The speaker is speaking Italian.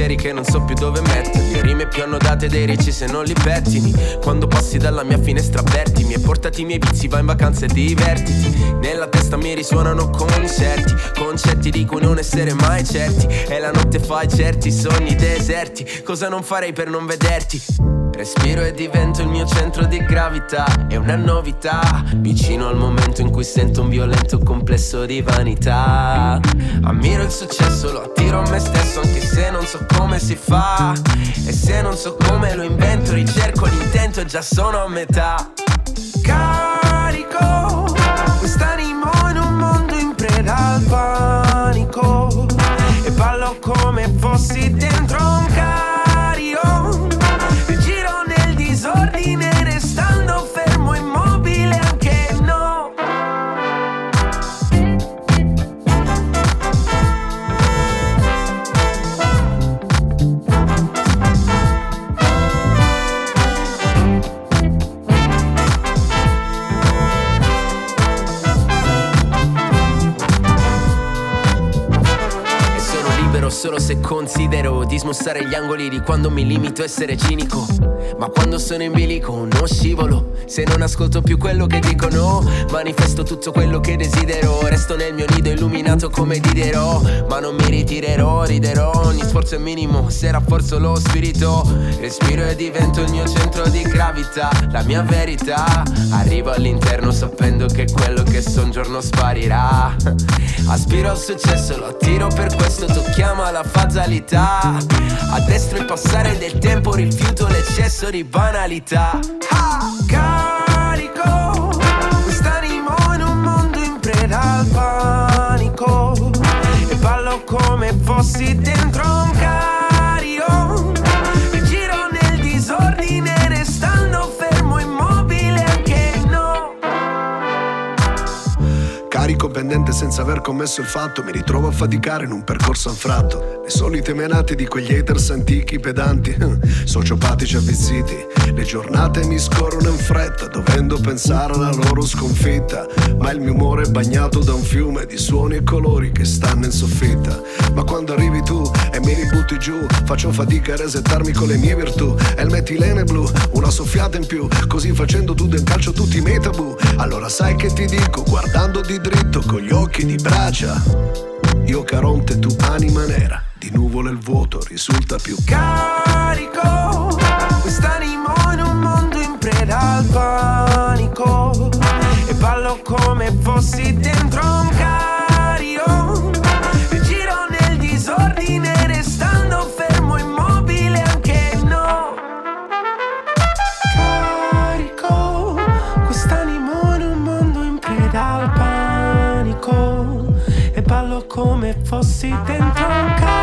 pensieri che non so più dove metterli. Rime più annodate dei ricci se non li pettini. Quando passi dalla mia finestra avvertimi e portati i miei vizi, vai in vacanza e divertiti. Nella testa mi risuonano concerti, concetti di cui non essere mai certi. E la notte fai certi sogni deserti. Cosa non farei per non vederti? Respiro e divento il mio centro di gravità. È una novità, vicino al momento in cui sento un violento complesso di vanità. Ammiro il successo, lo attiro a me stesso, anche se non so come si fa. E se non so come lo invento, ricerco l'intento e già sono a metà. Carico quest'animo in un mondo in preda al panico, e ballo come fossi dentro un carillon. E giro nel disordine restando fermo immobile anche no. Solo se considero di smussare gli angoli di quando mi limito a essere cinico. Ma quando sono in bilico non scivolo, se non ascolto più quello che dicono. Manifesto tutto quello che desidero, resto nel mio nido illuminato come Diderot. Ma non mi ritirerò, riderò, ogni sforzo è minimo se rafforzo lo spirito. Respiro e divento il mio centro di gravità, la mia verità. Arrivo all'interno sapendo che quello che so un giorno sparirà. Aspiro al successo, lo attiro per questo, tocchiamo la fatalità. A destra il passare del tempo, rifiuto l'eccesso di banalità. Carico quest'animo in un mondo in preda al panico, e ballo come fossi dentro un carillon. E giro nel disordine restando fermo immobile anche no. Carico pendente senza aver commesso il fatto, mi ritrovo a faticare in un percorso anfratto. Le solite menate di quegli haters antichi pedanti, sociopatici avvizziti. Le giornate mi scorrono in fretta, dovendo pensare alla loro sconfitta. Ma il mio umore è bagnato da un fiume di suoni e colori che stanno in soffitta. Ma quando arrivi tu e mi ributti giù, faccio fatica a resettarmi con le mie virtù. E il metilene blu, una soffiata in più, così facendo tu del calcio tutti i miei tabù. Allora sai che ti dico, guardando di dritto con gli occhi di bracia. Io Caronte, tu anima nera, di nuvole il vuoto risulta più carico. Quest'animo in un mondo in preda al panico, e ballo come fossi dentro un carillon. E giro nel disordine restando fermo immobile anche no. Carico quest'animo in un mondo in preda al panico, e ballo come fossi dentro un carillon.